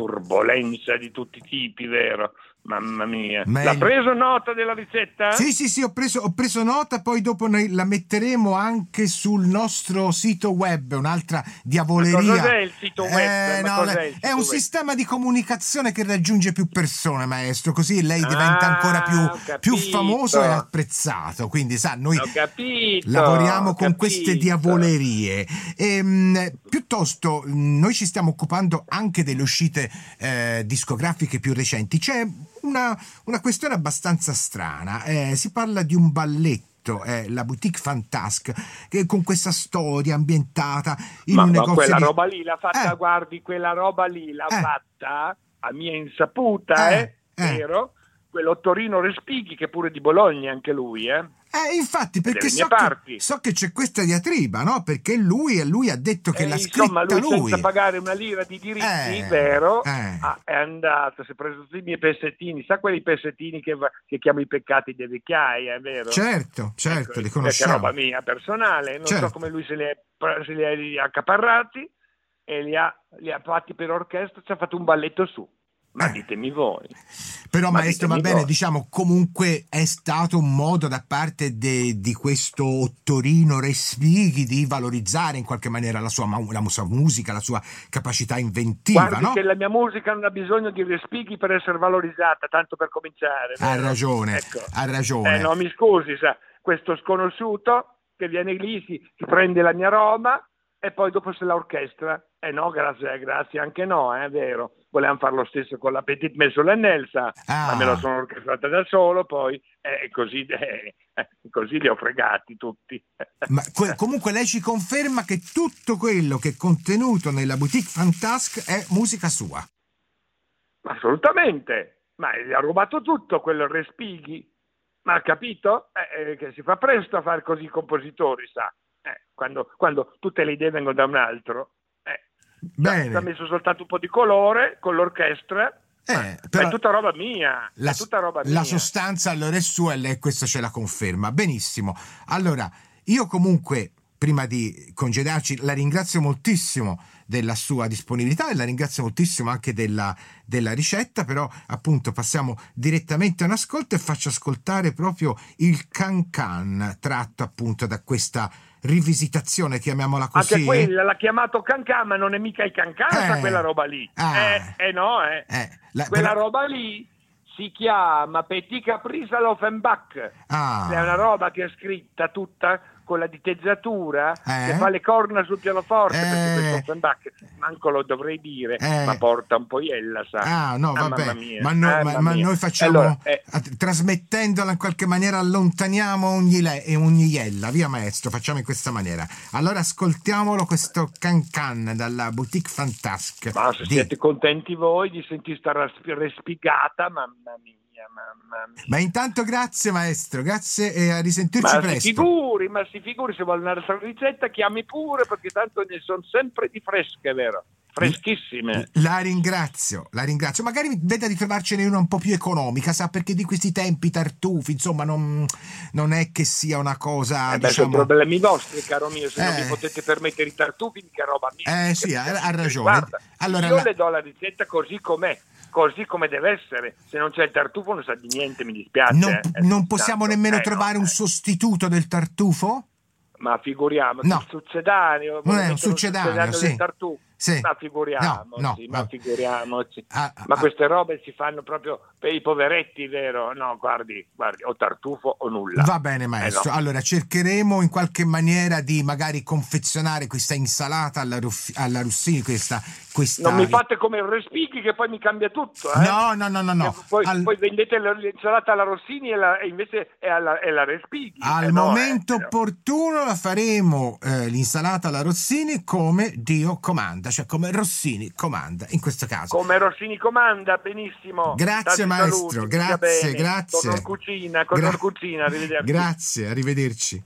di tutti i tipi, vero? Mamma mia. L'ha preso nota della ricetta? Sì, ho preso nota, poi dopo noi la metteremo anche sul nostro sito web, un'altra diavoleria. Ma cos'è il sito web? È un sistema di comunicazione che raggiunge più persone, maestro, così lei diventa ancora più famoso e apprezzato, quindi sa, noi lavoriamo con queste diavolerie. Piuttosto noi ci stiamo occupando anche delle uscite discografiche più recenti. C'è una questione abbastanza strana, si parla di un balletto, la Boutique Fantasque, che con questa storia ambientata in un negozio quella roba lì l'ha fatta, guardi, quella roba lì l'ha fatta a mia insaputa, vero? Quello Torino Respighi, che pure di Bologna anche lui, infatti, perché so che c'è questa diatriba, no? Perché lui ha detto che l'ha scritta lui. Senza pagare una lira di diritti, vero? È andato, si è preso tutti i miei pezzettini, sa quei pezzettini che chiamo i peccati delle vecchiaie, vero? Certo, ecco, li conosciamo. È roba mia personale, non so come lui se li ha accaparrati e li ha fatti per orchestra, ci ha fatto un balletto su. Ma ditemi voi. Però maestro, va bene, diciamo, comunque è stato un modo da parte di questo Torino Respighi di valorizzare in qualche maniera la sua musica, la sua capacità inventiva. Guardi che la mia musica non ha bisogno di Respighi per essere valorizzata, tanto per cominciare. Ha ragione, ecco. Ha ragione. No, mi scusi, sa, questo sconosciuto che viene lì, si prende la mia roba e poi dopo se l'orchestra. No, grazie, anche no, è vero. Volevamo fare lo stesso con la Petite Maison sa, ma me lo sono orchestrata da solo, poi così li ho fregati tutti. Ma comunque lei ci conferma che tutto quello che è contenuto nella Boutique Fantasque è musica sua? Assolutamente, ma gli ha rubato tutto quello Respighi, ma ha capito? Che si fa presto a fare così i compositori, sa, quando tutte le idee vengono da un altro. Bene. Ha messo soltanto un po' di colore con l'orchestra, però è tutta roba mia. La sostanza allora è sua e lei questo ce la conferma. Benissimo. Allora, io comunque, prima di congedarci, la ringrazio moltissimo della sua disponibilità e la ringrazio moltissimo anche della ricetta, però appunto passiamo direttamente a un ascolto e faccio ascoltare proprio il Can-Can, tratto appunto da questa rivisitazione, chiamiamola così. Anche quella l'ha chiamato Can-Can, ma non è mica il Can-Can, quella roba lì. Quella roba lì si chiama Petit Caprice all'Offenbach. È una roba che è scritta tutta con la diteggiatura che fa le corna sul pianoforte, perché questo Offenbach manco lo dovrei dire, ma porta un po' iella, sa. No, vabbè, ma noi facciamo trasmettendola in qualche maniera allontaniamo ogni iella, via maestro, facciamo in questa maniera. Allora ascoltiamolo questo Can-Can dalla Boutique Fantasque. Ma se siete contenti voi di sentire sta respigata, mamma mia. Ma intanto grazie maestro, grazie e a risentirci presto. Ma si figuri, se vuole una ricetta chiami pure, perché tanto ne sono sempre di fresche, vero? Freschissime. La ringrazio. Magari veda di trovarcene una un po' più economica, sa, perché di questi tempi tartufi, insomma, non è che sia una cosa, sono problemi vostri, caro mio, se non vi potete permettere i tartufi, mica roba mia. Sì, ha ragione. Guarda, allora, io le do la ricetta così com'è, così come deve essere. Se non c'è il tartufo non sa di niente, mi dispiace. Non possiamo nemmeno trovare un sostituto del tartufo? Ma figuriamoci, no. succedáneo. Non è un succedáneo, sì. Del Tartufo. Sì. Ma figuriamoci, no. figuriamoci. Ma queste robe si fanno proprio per i poveretti, vero? No, guardi, o tartufo o nulla. Va bene, maestro. No. Allora cercheremo in qualche maniera di magari confezionare questa insalata alla Rossini, questa... Non mi fate come il Respighi che poi mi cambia tutto. No. Poi vendete l'insalata alla Rossini e invece è la Respighi. Al momento opportuno la faremo l'insalata alla Rossini come Dio comanda, cioè come Rossini comanda in questo caso. Come Rossini comanda, benissimo. Grazie, Tanti maestro, saluti, grazie. Con cucina, arrivederci. Grazie, arrivederci.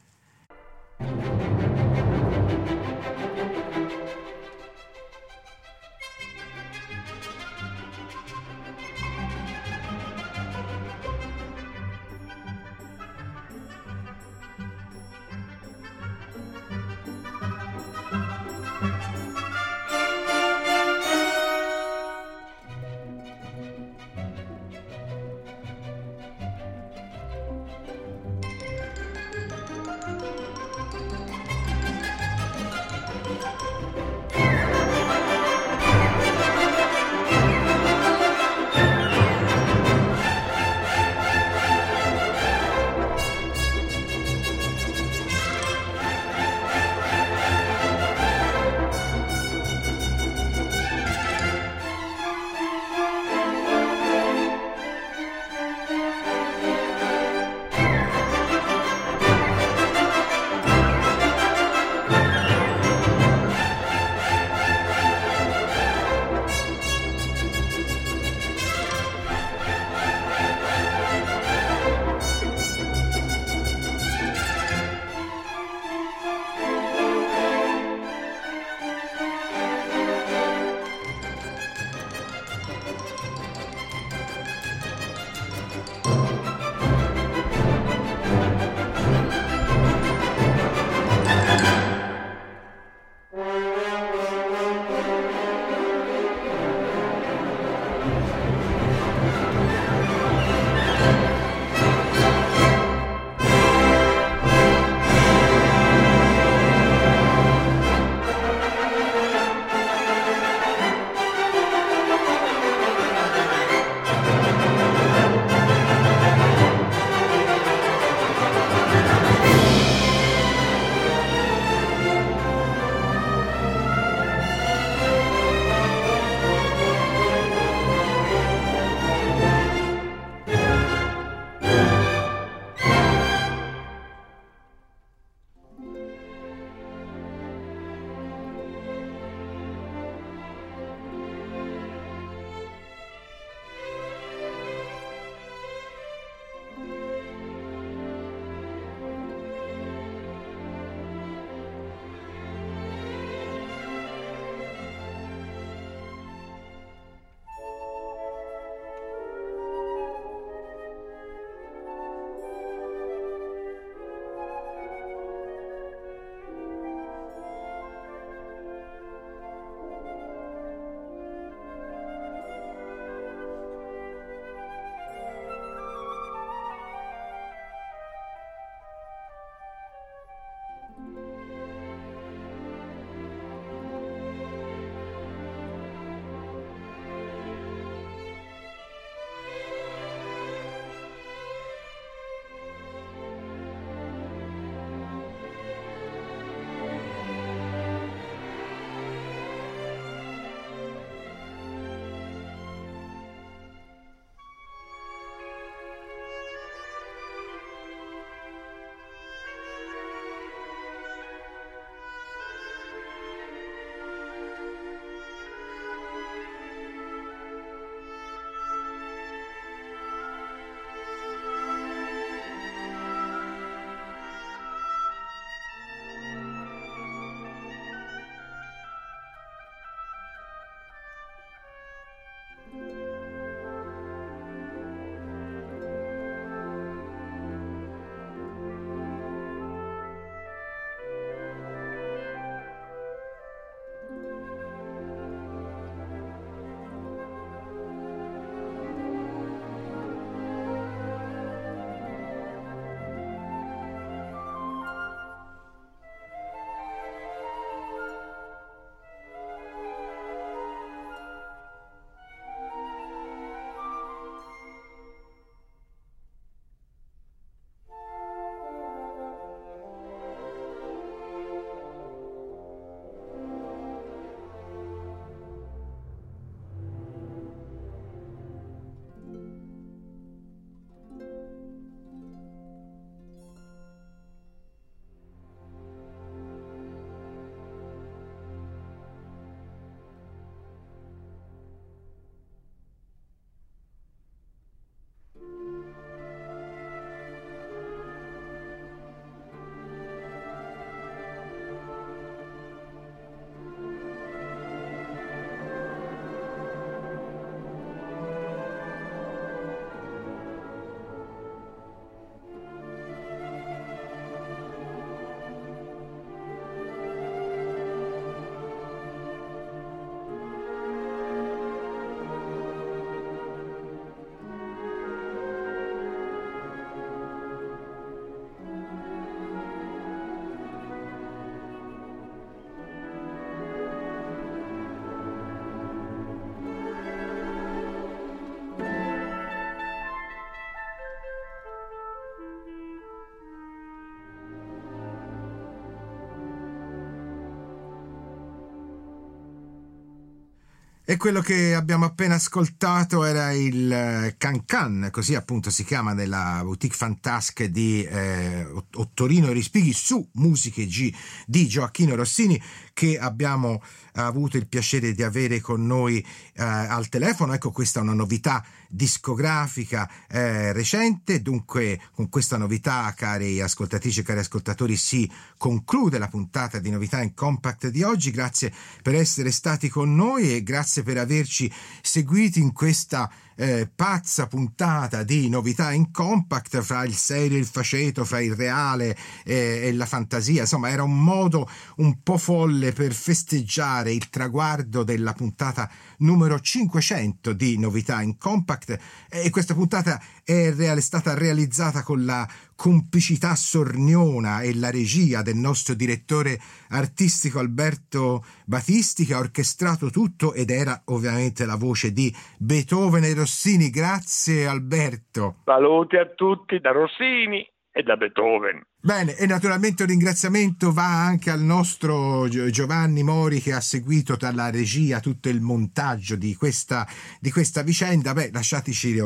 E quello che abbiamo appena ascoltato era il Can Can, così appunto si chiama, nella Boutique Fantasque di Ottorino e Respighi, su musiche di Gioacchino Rossini, che abbiamo avuto il piacere di avere con noi al telefono. Ecco, questa è una novità discografica recente. Dunque, con questa novità, cari ascoltatrici e cari ascoltatori, si conclude la puntata di Novità in Compact di oggi. Grazie per essere stati con noi e grazie per averci seguiti in questa pazza puntata di Novità in Compact, fra il serio e il faceto, fra il reale e la fantasia. Insomma, era un modo un po' folle per festeggiare il traguardo della puntata numero 500 di Novità in Compact, e questa puntata è stata realizzata con la complicità sorniona e la regia del nostro direttore artistico Alberto Battisti, che ha orchestrato tutto, ed era ovviamente la voce di Beethoven e Rossini. Grazie Alberto. Saluti a tutti da Rossini e da Beethoven. Bene, e naturalmente un ringraziamento va anche al nostro Giovanni Mori, che ha seguito dalla regia tutto il montaggio di questa vicenda. Beh, lasciateci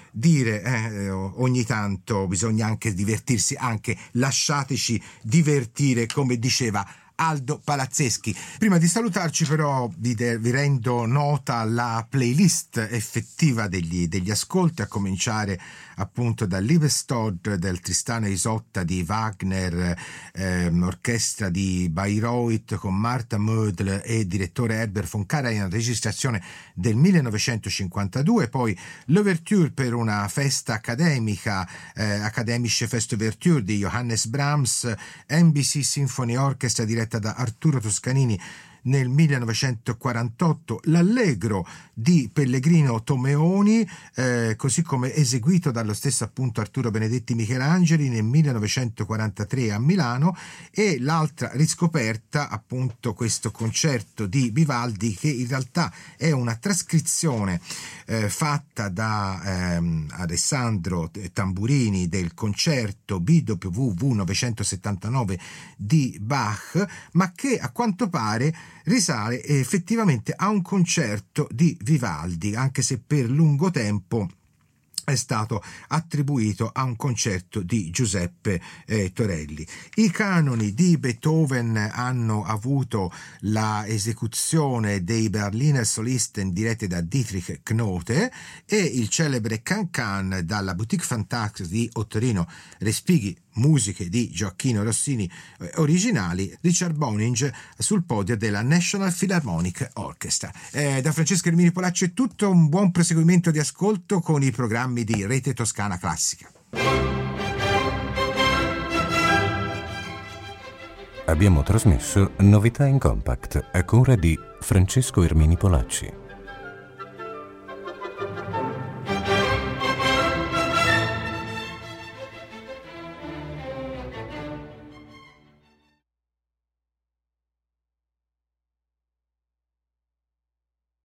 dire, ogni tanto bisogna anche divertirsi, anche lasciateci divertire, come diceva Aldo Palazzeschi. Prima di salutarci però vi rendo nota la playlist effettiva degli ascolti, a cominciare appunto da Liebestod del Tristano e Isotta di Wagner, orchestra di Bayreuth con Martha Mödl e direttore Herbert von Karajan, registrazione del 1952, poi l'Ouverture per una festa accademica, Akademische Festouverture di Johannes Brahms, NBC Symphony Orchestra diretta da Arturo Toscanini nel 1948, l'Allegro di Pellegrino Tomeoni, così come eseguito dallo stesso appunto Arturo Benedetti Michelangeli nel 1943 a Milano, e l'altra riscoperta appunto questo concerto di Vivaldi, che in realtà è una trascrizione fatta da Alessandro Tamburini del concerto BWV 979 di Bach, ma che a quanto pare risale effettivamente a un concerto di Vivaldi, anche se per lungo tempo è stato attribuito a un concerto di Giuseppe Torelli. I canoni di Beethoven hanno avuto la esecuzione dei Berliner Solisten diretti da Dietrich Knote, e il celebre Can Can dalla Boutique Fantasque di Ottorino Respighi, musiche di Gioacchino Rossini originali, Richard Boninge sul podio della National Philharmonic Orchestra. Da Francesco Ermini Polacci è tutto, un buon proseguimento di ascolto con i programmi di Rete Toscana Classica. Abbiamo trasmesso Novità in Compact a cura di Francesco Ermini Polacci.